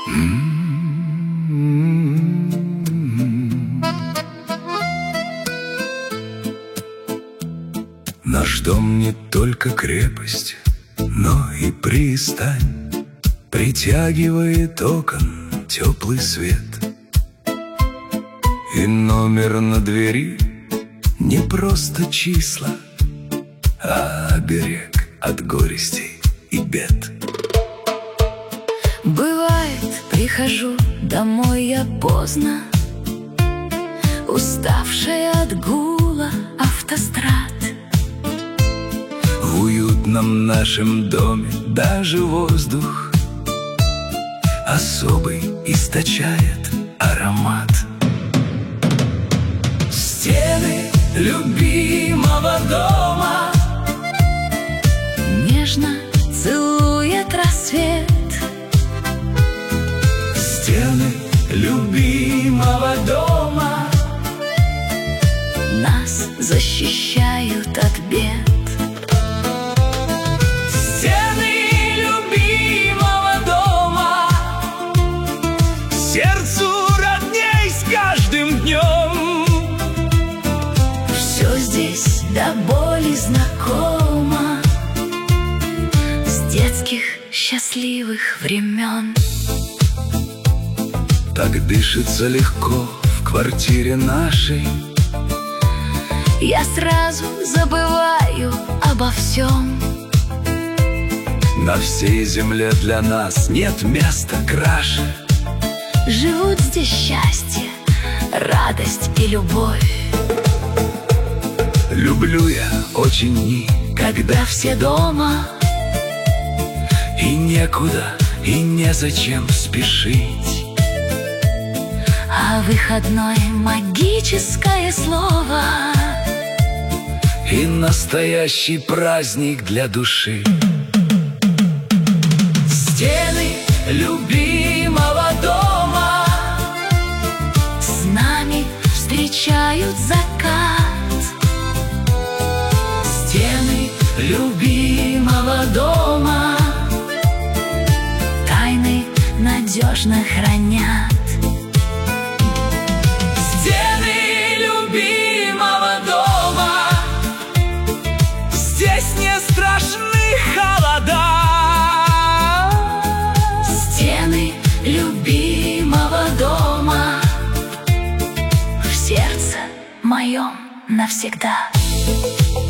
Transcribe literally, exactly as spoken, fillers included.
Наш дом не только крепость, но и пристань, притягивает окон теплый свет. И номер на двери не просто числа, а оберег от горестей и бед. Бывает, прихожу домой я поздно, уставшая от гула автострад. В уютном нашем доме даже воздух особый источает аромат. Стены любимого дома нежно целует рассвет. Стены любимого дома нас защищают от бед. Стены любимого дома сердцу родней с каждым днем. Все здесь до боли знакомо с детских счастливых времен. Так дышится легко в квартире нашей. Я сразу забываю обо всем. На всей земле для нас нет места краше. Живут здесь счастье, радость и любовь. Люблю я очень дни, Когда все дома, и некуда, и незачем спешить. а выходной магическое слово И настоящий праздник для души. Стены любимого дома с нами встречают закат. Стены любимого дома Тайны надежно хранят. Стены любимого дома, здесь не страшны холода. Стены любимого дома в сердце моем навсегда.